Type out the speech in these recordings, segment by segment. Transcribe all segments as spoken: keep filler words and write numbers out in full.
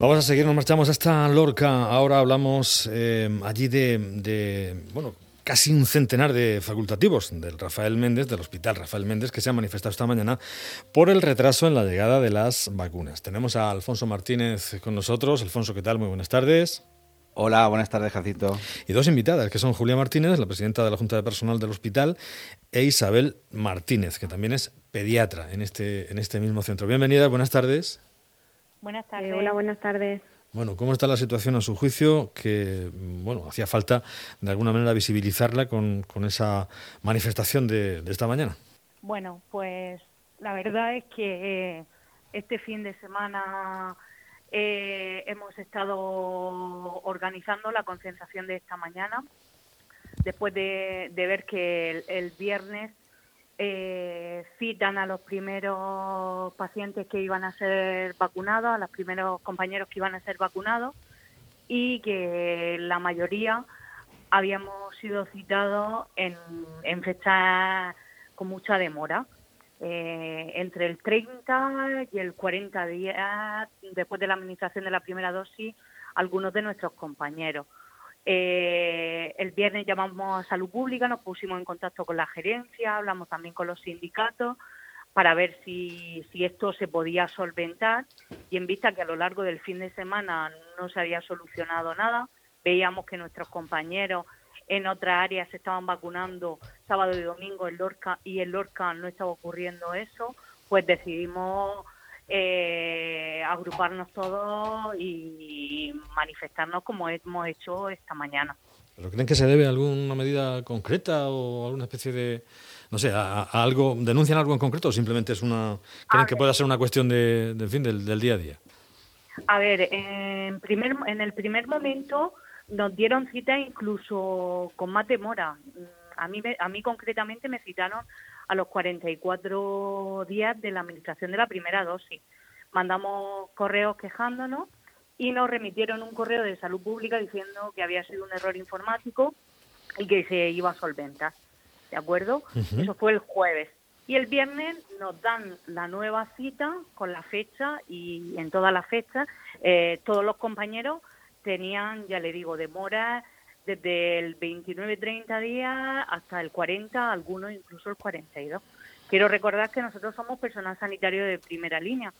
Vamos a seguir, nos marchamos hasta Lorca. Ahora hablamos eh, allí de, de, bueno, casi un centenar de facultativos del Rafael Méndez, del Hospital Rafael Méndez, que se han manifestado esta mañana por el retraso en la llegada de las vacunas. Tenemos a Alfonso Martínez con nosotros. Alfonso, ¿qué tal? Muy buenas tardes. Hola, buenas tardes, Jacinto. Y dos invitadas, que son Julia Martínez, la presidenta de la Junta de Personal del Hospital, e Isabel Martínez, que también es pediatra en este, en este mismo centro. Bienvenidas, buenas tardes. Buenas tardes. Eh, hola, buenas tardes. Bueno, ¿cómo está la situación a su juicio? Que, bueno, hacía falta de alguna manera visibilizarla con, con esa manifestación de, de esta mañana. Bueno, pues la verdad es que eh, este fin de semana eh, hemos estado organizando la concentración de esta mañana, después de, de ver que el, el viernes Eh, citan a los primeros pacientes que iban a ser vacunados, a los primeros compañeros que iban a ser vacunados, y que la mayoría habíamos sido citados en, en fechas con mucha demora, eh, entre el treinta y el cuarenta días después de la administración de la primera dosis, algunos de nuestros compañeros. Eh, el viernes llamamos a Salud Pública, nos pusimos en contacto con la gerencia, hablamos también con los sindicatos para ver si, si esto se podía solventar, y en vista que a lo largo del fin de semana no se había solucionado nada, veíamos que nuestros compañeros en otras áreas se estaban vacunando sábado y domingo en Lorca, y en Lorca no estaba ocurriendo eso, pues decidimos Eh, agruparnos todos y manifestarnos como hemos hecho esta mañana. ¿Pero creen que se debe a alguna medida concreta o alguna especie de, no sé, a, a algo, denuncian algo en concreto o simplemente es una, creen a que ver. pueda ser una cuestión de, de en fin, del, del día a día? A ver, en, primer, en el primer momento nos dieron cita incluso con más demora. A mí, a mí concretamente me citaron a los cuarenta y cuatro días de la administración de la primera dosis. Mandamos correos quejándonos y nos remitieron un correo de Salud Pública diciendo que había sido un error informático y que se iba a solventar. ¿De acuerdo? Uh-huh. Eso fue el jueves. Y el viernes nos dan la nueva cita con la fecha, y en todas las fechas eh, todos los compañeros tenían, ya le digo, demora desde el veintinueve treinta días hasta el cuarenta, algunos incluso el cuarenta y dos. Quiero recordar que nosotros somos personal sanitario de primera línea.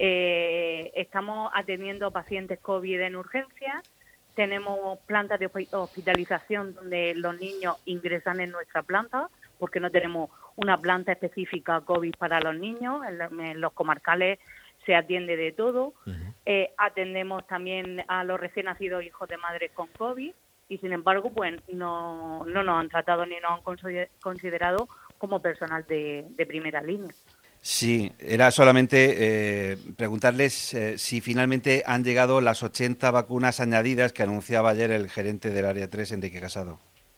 Eh, estamos atendiendo a pacientes COVID en urgencia, tenemos plantas de hospitalización donde los niños ingresan en nuestra planta, porque no tenemos una planta específica COVID para los niños. En, en los comarcales se atiende de todo. Uh-huh. Eh, atendemos también a los recién nacidos hijos de madres con COVID, y sin embargo pues no, no nos han tratado ni nos han considerado como personal de, de primera línea. Sí, era solamente eh, preguntarles eh, si finalmente han llegado las ochenta vacunas añadidas que anunciaba ayer el gerente del área tres, Enrique Casado.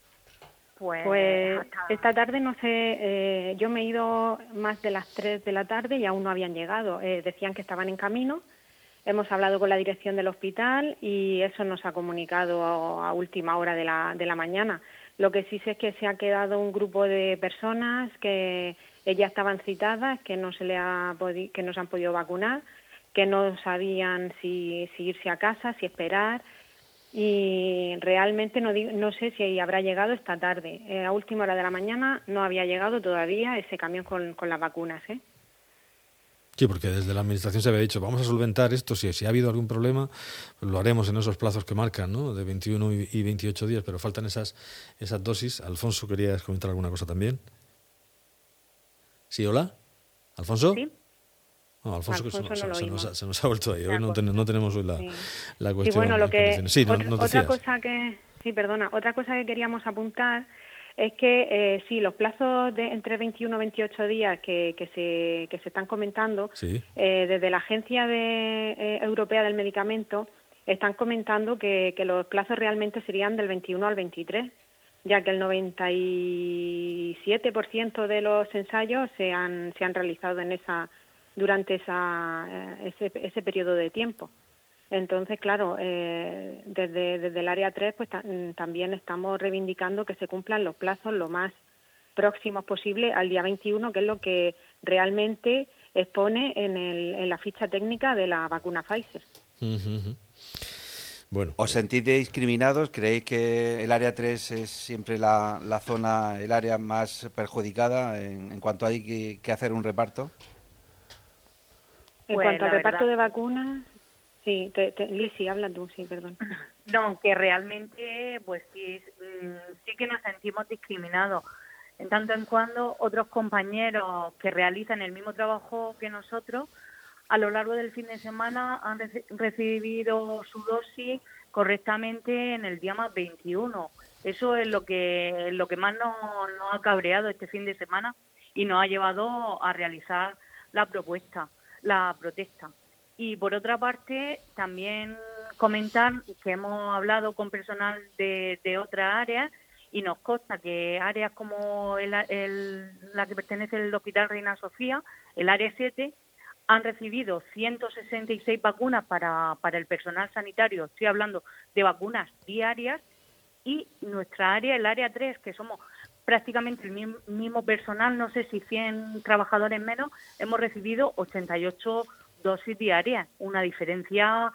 Pues, pues esta tarde no sé, eh, yo me he ido más de las tres de la tarde y aún no habían llegado. Eh, decían que estaban en camino. Hemos hablado con la dirección del hospital y eso nos ha comunicado a, a última hora de la, de la mañana. Lo que sí sé es que se ha quedado un grupo de personas que ellas estaban citadas, que no se le ha podi- que no se han podido vacunar, que no sabían si, si irse a casa, si esperar, y realmente no, digo, no sé si habrá llegado esta tarde. Eh, a última hora de la mañana no había llegado todavía ese camión con, con las vacunas, ¿eh? Sí, porque desde la Administración se había dicho, vamos a solventar esto, si, si ha habido algún problema, pues lo haremos en esos plazos que marcan, ¿no? De veintiuno y veintiocho días, pero faltan esas, esas dosis. Alfonso, ¿querías comentar alguna cosa también? ¿Sí, hola? ¿Alfonso? Sí. No, Alfonso, Alfonso que se, no se, lo nos ha, se nos ha vuelto ahí. Hoy no, ten, no tenemos hoy la, sí. la cuestión. Y bueno, lo que, sí, otra, no, no otra cosa que, sí, perdona, otra cosa que queríamos apuntar es que eh, sí, los plazos de entre veintiuno y veintiocho días que, que se que se están comentando, sí. eh, desde la Agencia de, eh, Europea del Medicamento están comentando que, que los plazos realmente serían del veintiuno al veintitrés, ya que el noventa y siete por ciento de los ensayos se han se han realizado en esa durante esa ese, ese periodo de tiempo. Entonces, claro, eh, desde, desde el área tres pues ta- también estamos reivindicando que se cumplan los plazos lo más próximos posible al día veintiuno, que es lo que realmente expone en, el, en la ficha técnica de la vacuna Pfizer. Uh-huh. Bueno. ¿Os sentís discriminados? ¿Creéis que el área tres es siempre la, la zona, el área más perjudicada en, en cuanto hay que, que hacer un reparto? En Pues, cuanto al la reparto verdad- de vacunas, sí, te, te, Lisi, habla tú, sí, perdón. No, que realmente, pues sí, mm, sí que nos sentimos discriminados. En tanto en cuando otros compañeros que realizan el mismo trabajo que nosotros, a lo largo del fin de semana han reci- recibido su dosis correctamente en el día más veintiuno. Eso es lo que lo que más nos, nos ha cabreado este fin de semana y nos ha llevado a realizar la propuesta, la protesta. Y por otra parte, también comentar que hemos hablado con personal de, de otras áreas y nos consta que áreas como el, el- la que pertenece al Hospital Reina Sofía, el área siete, han recibido ciento sesenta y seis vacunas para, para el personal sanitario, estoy hablando de vacunas diarias, y nuestra área, el área tres, que somos prácticamente el mismo, mismo personal, no sé si cien trabajadores menos, hemos recibido ochenta y ocho dosis diarias, una diferencia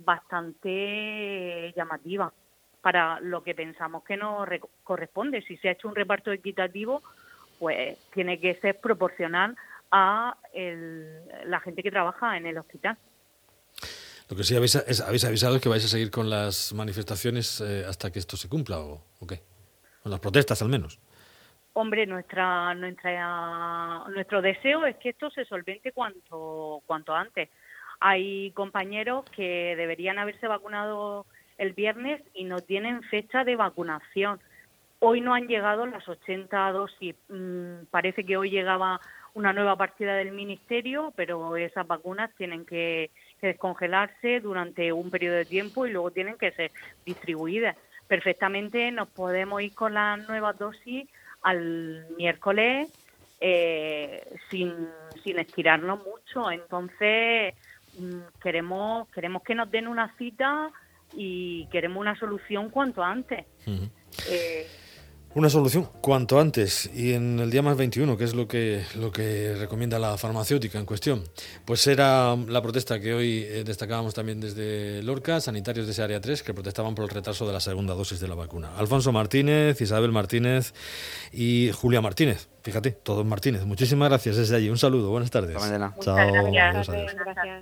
bastante llamativa para lo que pensamos que nos re- corresponde. Si se ha hecho un reparto equitativo, pues tiene que ser proporcional a el- la gente que trabaja en el hospital. Lo que sí habéis, es, habéis avisado es que vais a seguir con las manifestaciones eh, hasta que esto se cumpla, ¿o, o qué? Con las protestas, al menos. Hombre, nuestra, nuestra, nuestro deseo es que esto se solvente cuanto, cuanto antes. Hay compañeros que deberían haberse vacunado el viernes y no tienen fecha de vacunación. Hoy no han llegado las ochenta dosis. Mm, parece que hoy llegaba una nueva partida del Ministerio, pero esas vacunas tienen que, que descongelarse durante un periodo de tiempo y luego tienen que ser distribuidas. Perfectamente nos podemos ir con las nuevas dosis al miércoles eh, sin, sin estirarnos mucho. Entonces mm, queremos queremos que nos den una cita y queremos una solución cuanto antes. Uh-huh. Eh, Una solución cuanto antes y en el día más veintiuno, que es lo que, lo que recomienda la farmacéutica en cuestión. Pues era la protesta que hoy eh, destacábamos también desde Lorca, sanitarios de ese área tres que protestaban por el retraso de la segunda dosis de la vacuna. Alfonso Martínez, Isabel Martínez y Julia Martínez. Fíjate, todos Martínez. Muchísimas gracias desde allí. Un saludo, buenas tardes. Hasta mañana. Muchas Chao. gracias. Adiós, adiós. Gracias.